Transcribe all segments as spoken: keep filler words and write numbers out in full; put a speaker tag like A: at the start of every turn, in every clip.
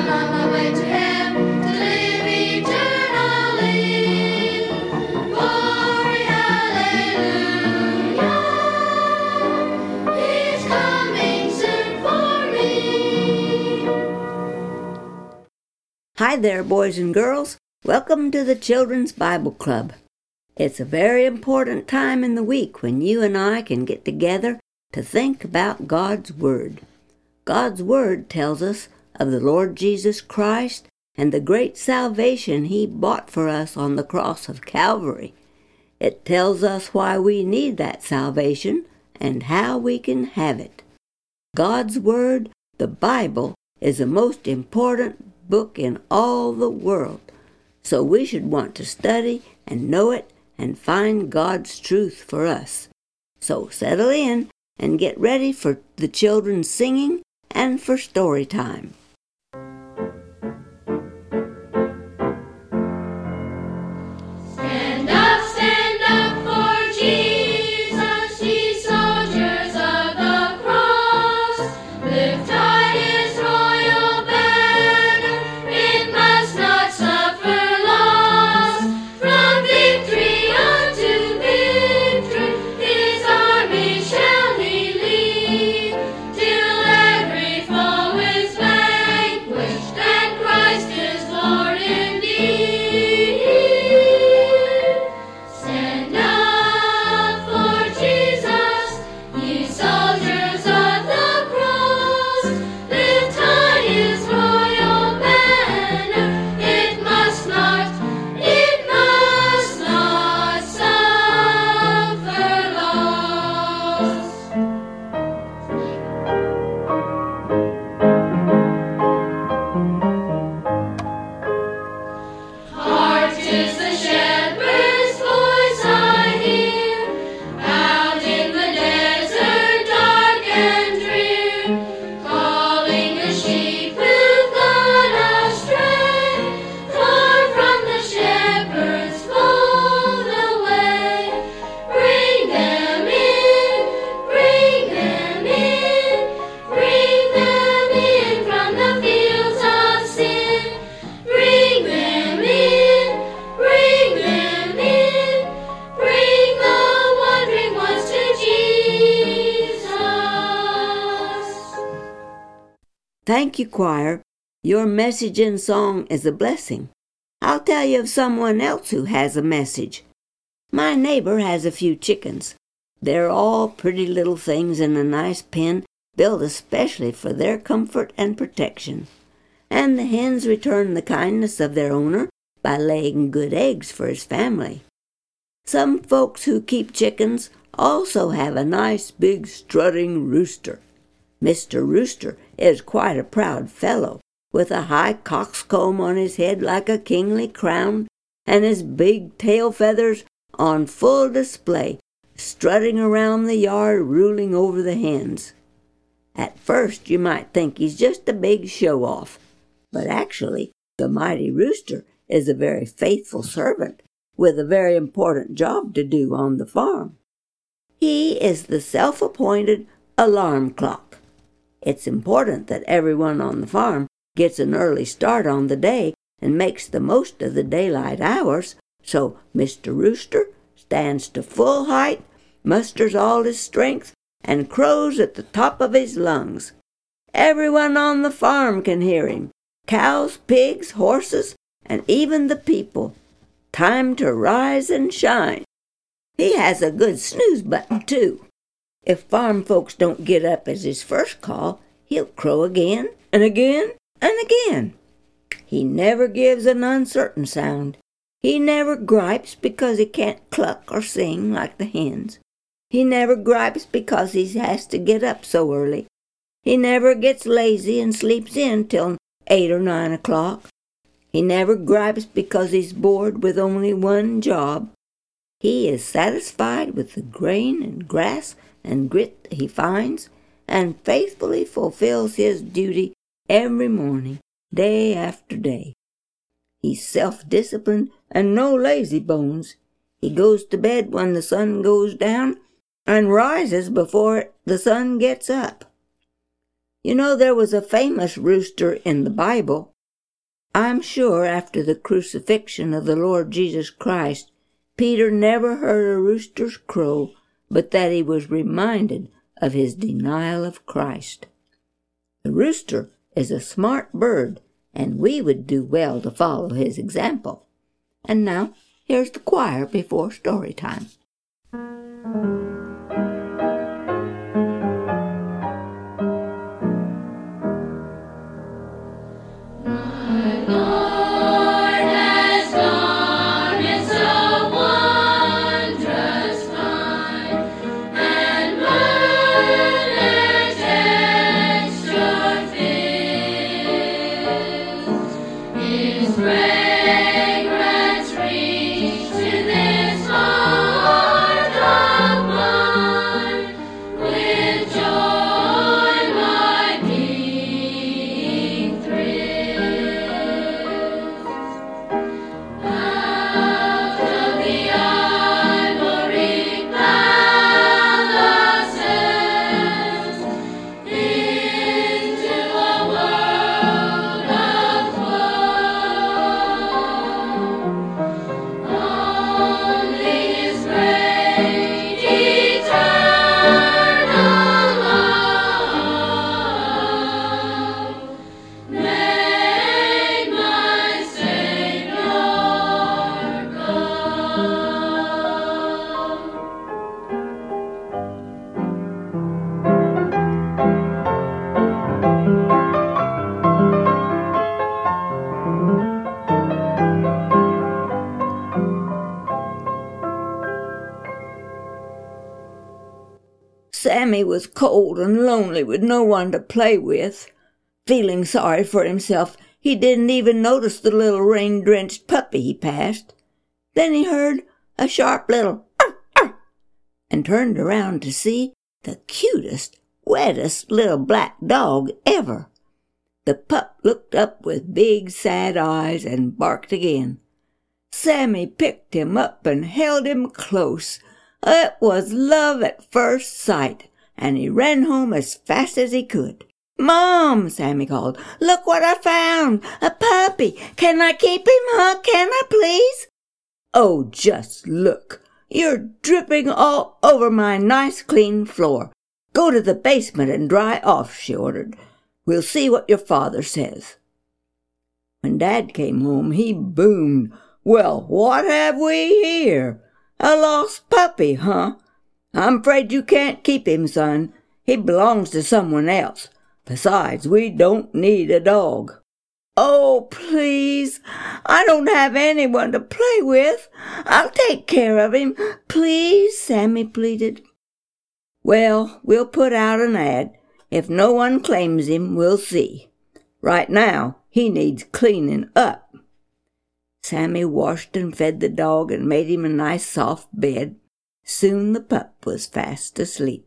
A: I'm on my way to Him to live eternally. Glory, hallelujah. He's coming soon for me.
B: Hi there, boys and girls. Welcome to the Children's Bible Club. It's a very important time in the week when you and I can get together to think about God's Word. God's Word tells us of the Lord Jesus Christ and the great salvation He bought for us on the cross of Calvary. It tells us why we need that salvation and how we can have it. God's Word, the Bible, is the most important book in all the world, so we should want to study and know it and find God's truth for us. So settle in and get ready for the children's singing and for story time.
A: Stand up, stand up for Jesus, ye soldiers of the cross. Lift high His royal banner, it must not suffer loss. From victory unto victory, His army shall He lead, till every foe is vanquished and Christ is Lord indeed. Stand up for Jesus, ye soldiers of the cross. Lift high His royal banner, it must not, it must not suffer loss. Hark, 'tis the shepherd's voice I hear, out in the desert dark and drear, calling the sheep who've gone astray, far from the shepherd's fold away. Bring them in, bring them in, bring them in from the fields of sin. Bring them in, bring them in, bring the wandering ones to Jesus.
B: Thank you, choir. Your message and song is a blessing. I'll tell you of someone else who has a message. My neighbor has a few chickens. They're all pretty little things in a nice pen built especially for their comfort and protection. And the hens return the kindness of their owner by laying good eggs for his family. Some folks who keep chickens also have a nice big strutting rooster. Mister Rooster is quite a proud fellow, with a high coxcomb on his head like a kingly crown, and his big tail feathers on full display, strutting around the yard ruling over the hens. At first you might think he's just a big show-off, but actually the mighty rooster is a very faithful servant with a very important job to do on the farm. He is the self-appointed alarm clock. It's important that everyone on the farm gets an early start on the day and makes the most of the daylight hours, so Mister Rooster stands to full height, musters all his strength, and crows at the top of his lungs. Everyone on the farm can hear him, cows, pigs, horses, and even the people. Time to rise and shine. He has a good snooze button, too. If farm folks don't get up as his first call, he'll crow again and again and again. He never gives an uncertain sound. He never gripes because he can't cluck or sing like the hens. He never gripes because he has to get up so early. He never gets lazy and sleeps in till eight or nine o'clock. He never gripes because he's bored with only one job. He is satisfied with the grain and grass and grit he finds, and faithfully fulfills his duty every morning, day after day. He's self-disciplined and no lazy bones. He goes to bed when the sun goes down and rises before the sun gets up. You know, there was a famous rooster in the Bible. I'm sure after the crucifixion of the Lord Jesus Christ, Peter never heard a rooster's crow, but that he was reminded of his denial of Christ. The rooster is a smart bird, and we would do well to follow his example. And now, here's the choir before story time. Sammy was cold and lonely with no one to play with. Feeling sorry for himself, he didn't even notice the little rain-drenched puppy he passed. Then he heard a sharp little arr, arr, and turned around to see the cutest, wettest little black dog ever. The pup looked up with big, sad eyes and barked again. Sammy picked him up and held him close. It was love at first sight, and he ran home as fast as he could. "Mom," Sammy called, "look what I found! A puppy! Can I keep him, huh? Can I, please?" "Oh, just look! You're dripping all over my nice clean floor. Go to the basement and dry off," she ordered. "We'll see what your father says." When Dad came home, he boomed, "Well, what have we here? A lost puppy, huh? I'm afraid you can't keep him, son. He belongs to someone else. Besides, we don't need a dog." "Oh, please, I don't have anyone to play with. I'll take care of him, please," Sammy pleaded. "Well, we'll put out an ad. If no one claims him, we'll see. Right now, he needs cleaning up." Sammy washed and fed the dog and made him a nice soft bed. Soon the pup was fast asleep.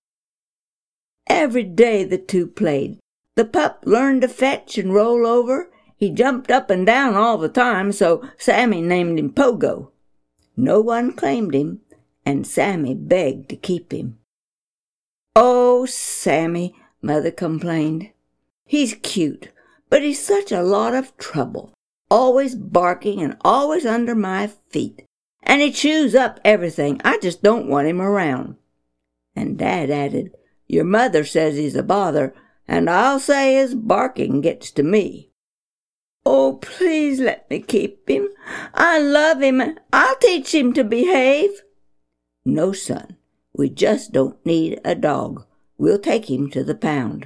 B: Every day the two played. The pup learned to fetch and roll over. He jumped up and down all the time, so Sammy named him Pogo. No one claimed him, and Sammy begged to keep him. "Oh, Sammy," Mother complained. "He's cute, but he's such a lot of trouble. Always barking and always under my feet. And he chews up everything. I just don't want him around." And Dad added, "Your mother says he's a bother, and I'll say his barking gets to me." "Oh, please let me keep him. I love him. I'll teach him to behave." "No, son. We just don't need a dog. We'll take him to the pound."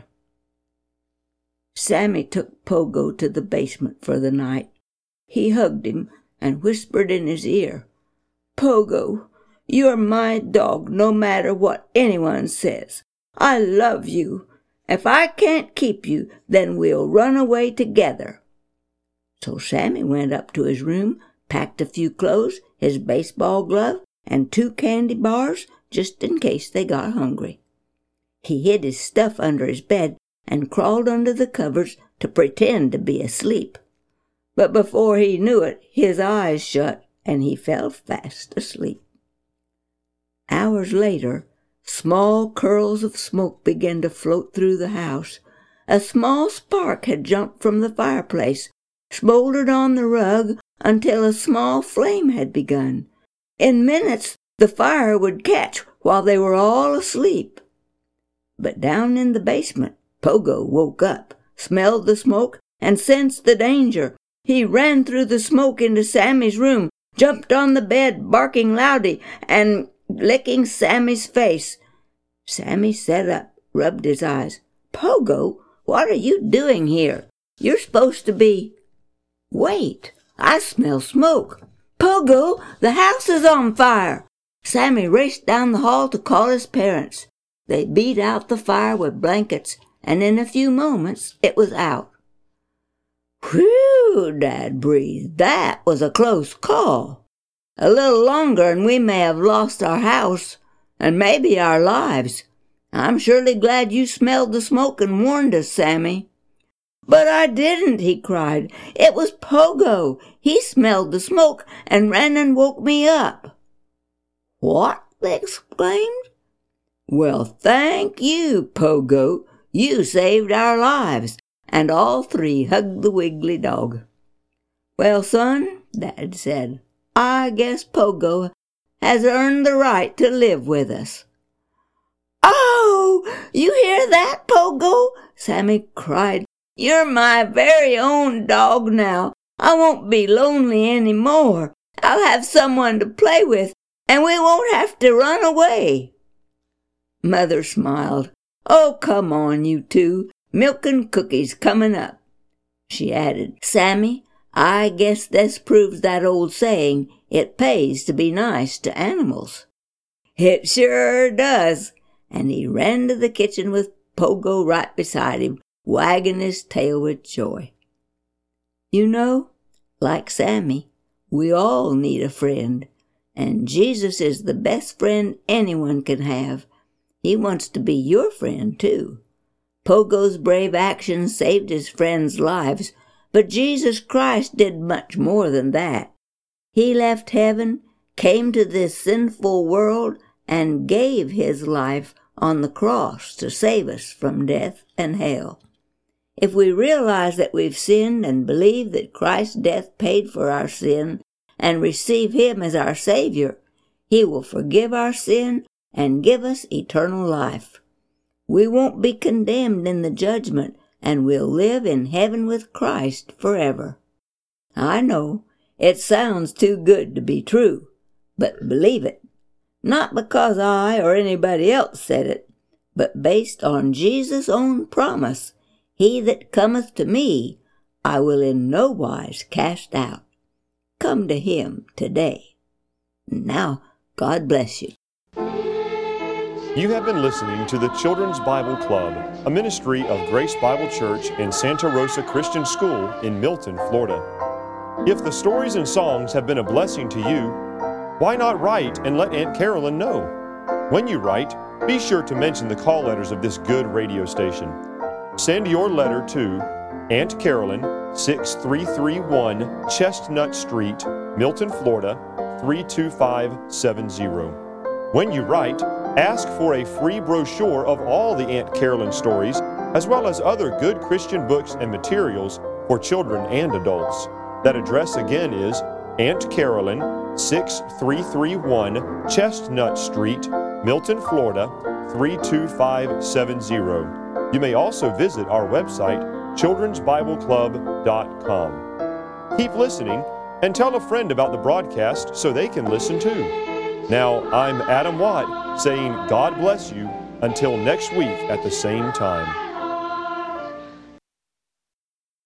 B: Sammy took Pogo to the basement for the night. He hugged him and whispered in his ear, "Pogo, you're my dog no matter what anyone says. I love you. If I can't keep you, then we'll run away together." So Sammy went up to his room, packed a few clothes, his baseball glove, and two candy bars, just in case they got hungry. He hid his stuff under his bed and crawled under the covers to pretend to be asleep. But before he knew it, his eyes shut and he fell fast asleep. Hours later, small curls of smoke began to float through the house. A small spark had jumped from the fireplace. smoldered on the rug until a small flame had begun. In minutes, the fire would catch while they were all asleep. But down in the basement, Pogo woke up, smelled the smoke, and sensed the danger. He ran through the smoke into Sammy's room, jumped on the bed, barking loudly and licking Sammy's face. Sammy sat up, rubbed his eyes. "Pogo, what are you doing here? You're supposed to be—" "Wait, I smell smoke. Pogo, the house is on fire!" Sammy raced down the hall to call his parents. They beat out the fire with blankets, and in a few moments it was out. "Whew," Dad breathed. "That was a close call. A little longer and we may have lost our house, and maybe our lives. I'm surely glad you smelled the smoke and warned us, Sammy." "But I didn't," he cried. "It was Pogo. He smelled the smoke and ran and woke me up." "What?" they exclaimed. "Well, thank you, Pogo. You saved our lives." And all three hugged the wiggly dog. "Well, son," Dad said, "I guess Pogo has earned the right to live with us." "Oh, you hear that, Pogo?" Sammy cried. "You're my very own dog now. I won't be lonely any more. I'll have someone to play with, and we won't have to run away." Mother smiled. "Oh, come on, you two. Milk and cookies coming up." She added, "Sammy, I guess this proves that old saying, it pays to be nice to animals." "It sure does." And he ran to the kitchen with Pogo right beside him, wagging his tail with joy. You know, like Sammy, we all need a friend, and Jesus is the best friend anyone can have. He wants to be your friend, too. Pogo's brave actions saved his friends' lives, but Jesus Christ did much more than that. He left heaven, came to this sinful world, and gave his life on the cross to save us from death and hell. If we realize that we've sinned and believe that Christ's death paid for our sin and receive him as our Savior, he will forgive our sin and give us eternal life. We won't be condemned in the judgment, and we'll live in heaven with Christ forever. I know, it sounds too good to be true, but believe it. Not because I or anybody else said it, but based on Jesus' own promise, "He that cometh to me, I will in no wise cast out." Come to him today. Now, God bless you.
C: You have been listening to the Children's Bible Club, a ministry of Grace Bible Church and Santa Rosa Christian School in Milton, Florida. If the stories and songs have been a blessing to you, why not write and let Aunt Carolyn know? When you write, be sure to mention the call letters of this good radio station. Send your letter to Aunt Carolyn, six three three one Chestnut Street, Milton, Florida, three two five seven zero. When you write, ask for a free brochure of all the Aunt Carolyn stories, as well as other good Christian books and materials for children and adults. That address again is Aunt Carolyn, six three three one Chestnut Street, Milton, Florida, three two five seven zero. You may also visit our website, children's bible club dot com. Keep listening and tell a friend about the broadcast so they can listen too. Now, I'm Adam Watt saying God bless you until next week at the same time.